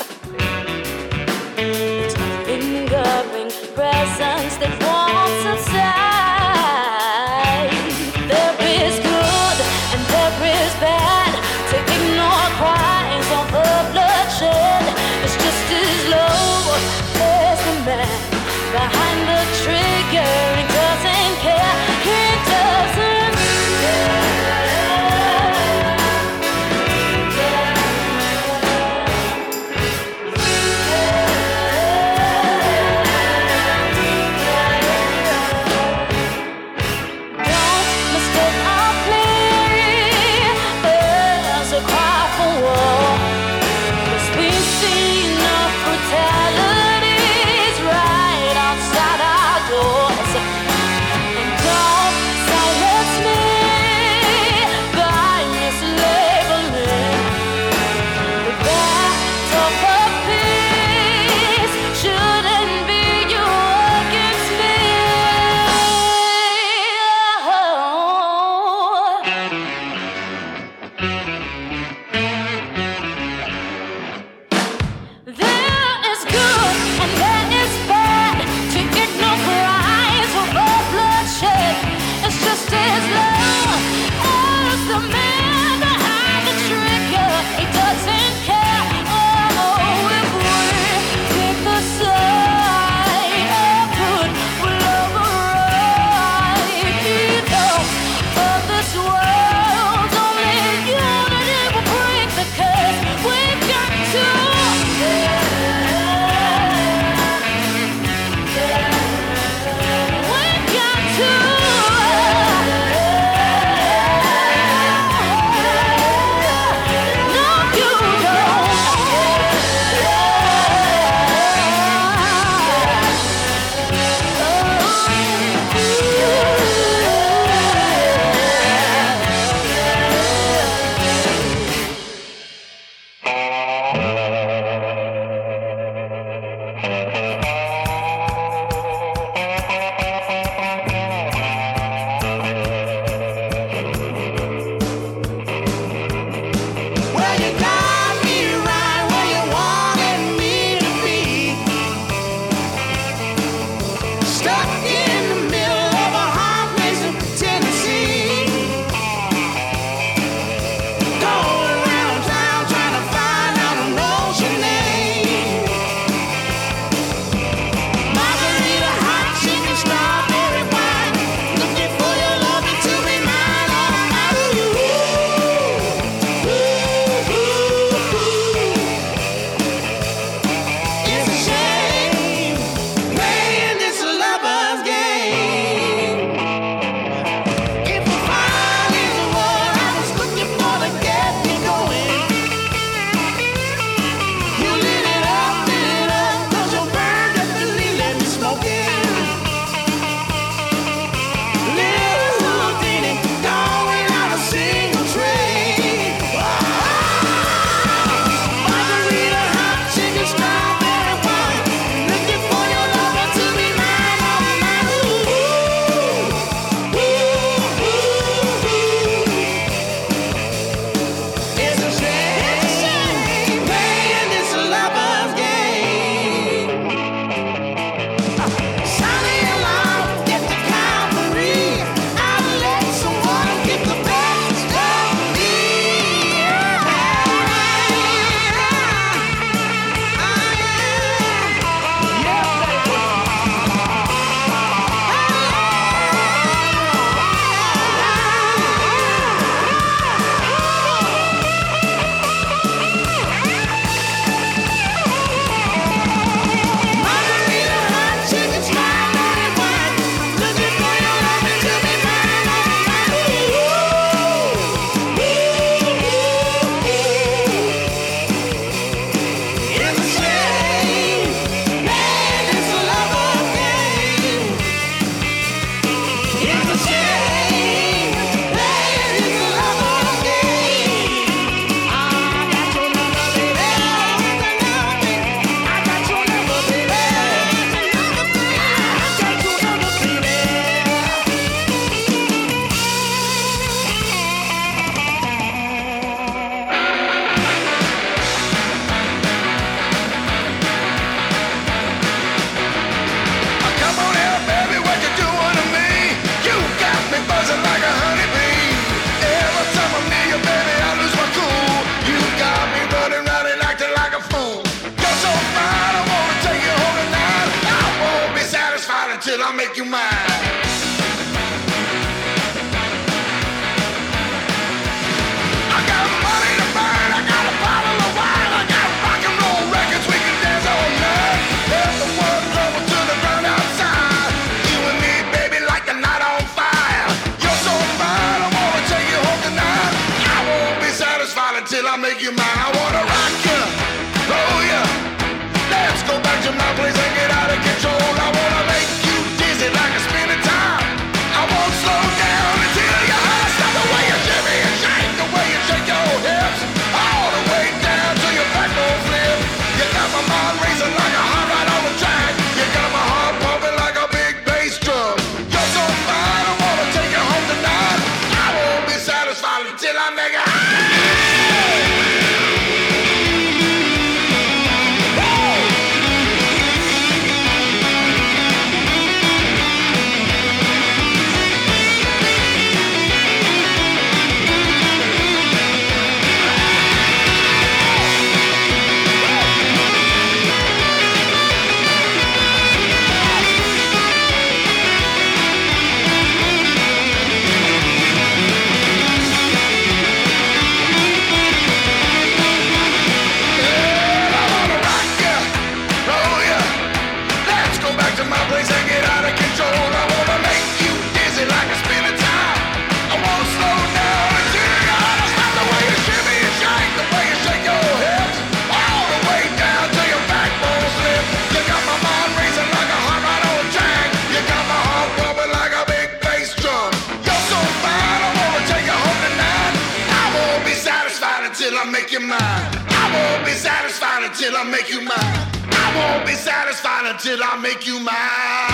It's a lingering presence that won't subside. There is good and there is bad. To ignore crimes or the bloodshed, it's just as low as the man behind the trigger. He doesn't care, he doesn't care. I make you mine. I got money to burn, I got a bottle of wine, I got rock and roll records, we can dance all night. Let the world trouble to the ground outside. You and me, baby, like a night on fire. You're so fine, I wanna take you home tonight. I won't be satisfied until I make you mine. I wanna rock you, roll you. Let's go back to my place and get out of control. I wanna make you dizzy like a spinning top. I won't slow down until your heart stops. The way you shimmy and shake, the way you shake your hips, all the way down to your backbone flip. You got my mind racing like a hot rod on the track. You got my heart pumping like a big bass drum. You're so fine, I wanna take you home tonight. I won't be satisfied until I make it. Until I make you mine. I won't be satisfied until I make you mine.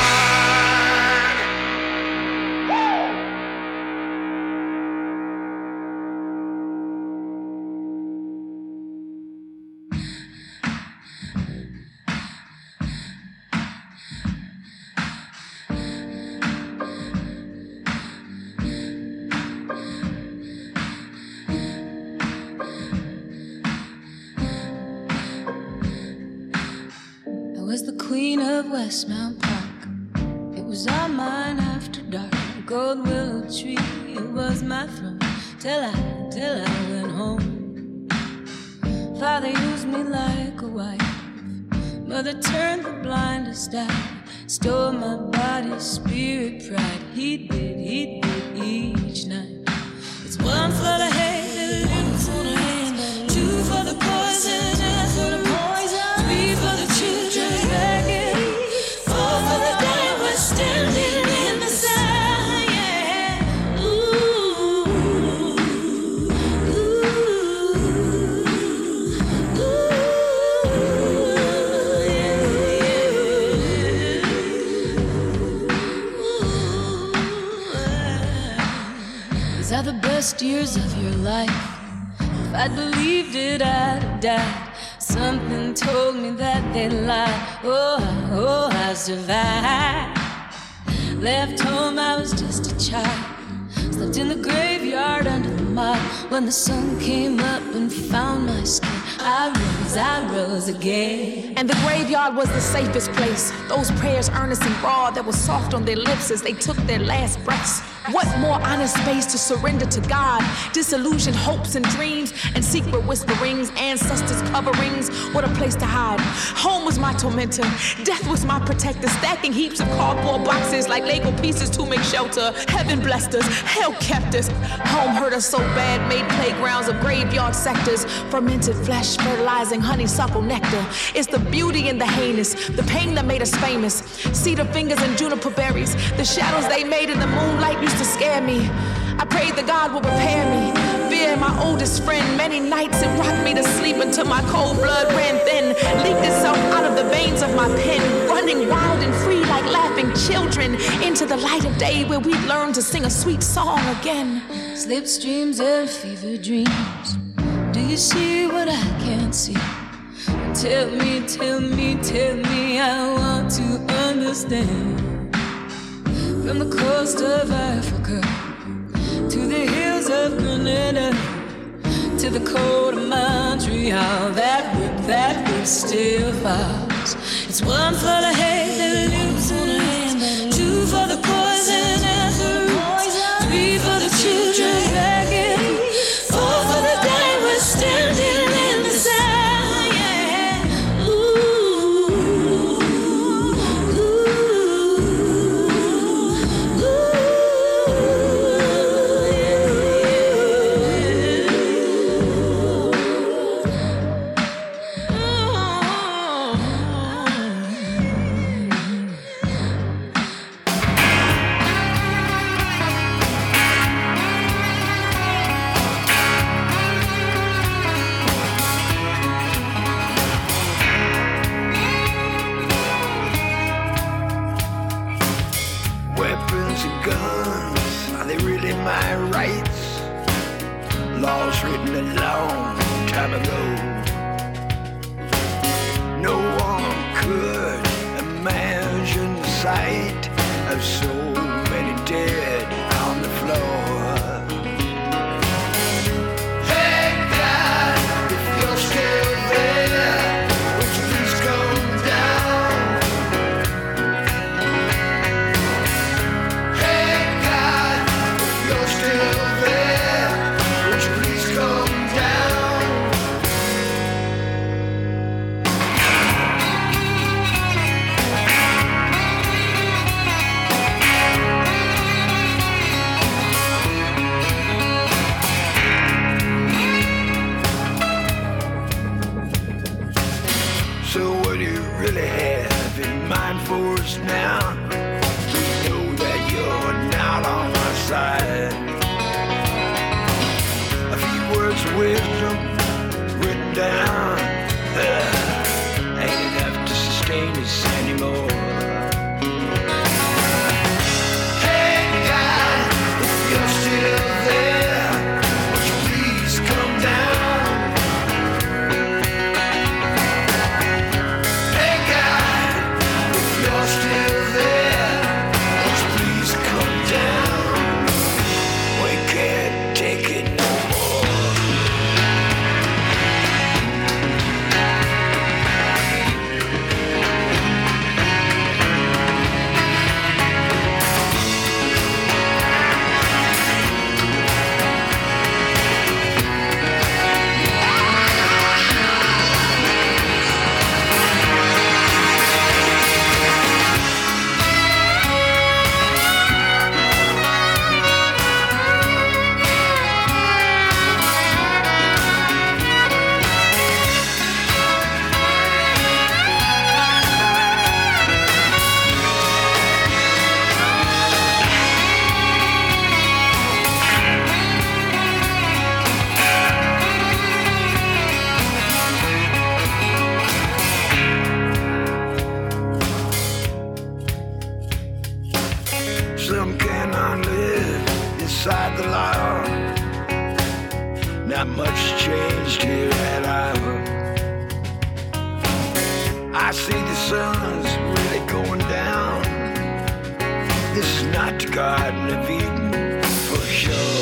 Westmount Park. It was all mine after dark. A gold willow tree, it was my throne. Till I, till I went home. Father used me like a wife. Mother turned the blindest eye. Stole my body, spirit, pride. He did, he did each night. It's one for the hate that lives on a hand. Two for the poison, ten for the poison. Three for the children begging. Standing in the sun, yeah. Ooh, ooh, ooh, yeah, yeah. These are the best years of your life. If I'd believed it, I'd have died. Something told me that they'd lie. Oh, oh, I survived. Left home, I was just a child. Slept in the graveyard under the mob. When the sun came up and found my skin, I rose, I rose again. And the graveyard was the safest place. Those prayers earnest and raw that was soft on their lips as they took their last breaths. What more honest space to surrender to God? Disillusioned hopes and dreams and secret whisperings, ancestors' coverings. What a place to hide. Home was my tormentor. Death was my protector. Stacking heaps of cardboard boxes like Lego pieces to make shelter. Heaven blessed us. Hell kept us. Home hurt us so bad, made playgrounds of graveyard sectors. Fermented flesh, fertilizing honeysuckle nectar. It's the beauty in the heinous, the pain that made us famous. Cedar fingers and juniper berries. The shadows they made in the moonlight used to scare me. I prayed that God would prepare me. Fear, my oldest friend, many nights it rocked me to sleep until my cold blood ran thin, leaked itself out of the veins of my pen, running wild and free like laughing children into the light of day where we'd learn to sing a sweet song again. Slipstreams and fever dreams. Do you see what I can't see? Tell me, tell me, tell me, I want to understand. From the coast of Africa to the hills of Grenada, to the cold of Montreal, that whip, that whip still falls. It's one for the hate that lives on a hand, two ago. No one could imagine the sight of so many dead on the floor. Hey God, if you're still there, would you please come down? Hey God, if you're still there, would you please come down? So what do you really have in mind for us now? We know that you're not on our side. A few words of wisdom written down uh, ain't enough to sustain us anymore. Hey God, if you're still there, would you please come down? Hey God, if you're still there, would you please come down? We can't take it no more. Some cannot live inside the law. Not much changed here at all. I see the sun's really going down. This is not the Garden of Eden for sure.